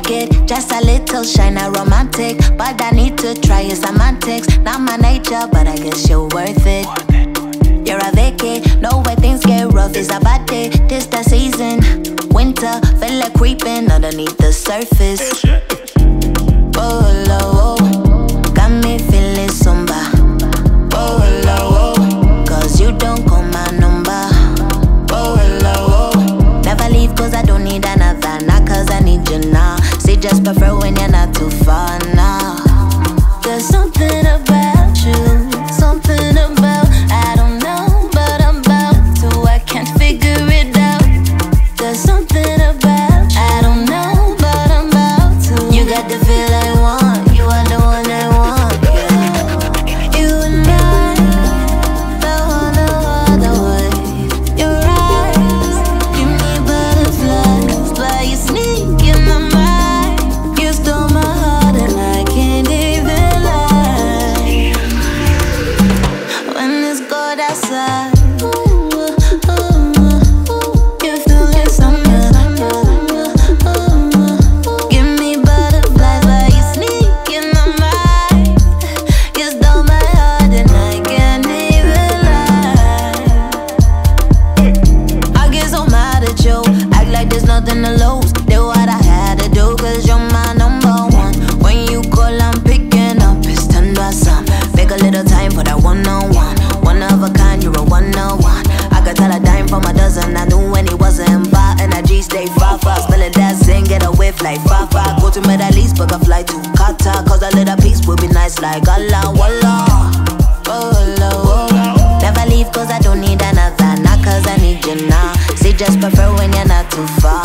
naked, just a little shine, a romantic. But I need to try your semantics. Not my nature, but I guess you're worth it. You're a vacate, know where things get rough. It's a bad day, this the season. Winter, feel like creeping underneath the surface. Oh, hello, got me feeling somber. Oh, hello, cause you don't call my number. Oh, hello, never leave cause I don't need another. Not cause I need you now. See, just prefer when you're not too far now. There's something about you, something about, I don't know, but I'm about to, I can't figure it out. There's something about, I don't know, but I'm about to. You got the feel I want, you are the one I want, yeah. You and I don't want no other way. Your eyes give me butterflies, but you sneak in my mind. You stole my heart and I can't even lie. When it's cold outside, you feel like summer. Give me butterflies, but you sneak in my mind. You stole my heart and I can't even lie. I get so mad at you, act like there's nothing to lose. Do what I had to do, cause you're my number one. When you call, I'm picking up, it's 10 by some. Make a little time for that one-on-one. One of a kind, you're a one-on-one. I could tell a dime from a dozen. I knew when he wasn't by energy, stay far. Smelling that zing, get a whiff like Fafa. Go to Middle East, book a flight to Qatar. Cause a little piece would be nice like Allah, wallah. Oh, hello, never leave cause I don't need another. Not cause I need you now. See, just prefer when you're not too far.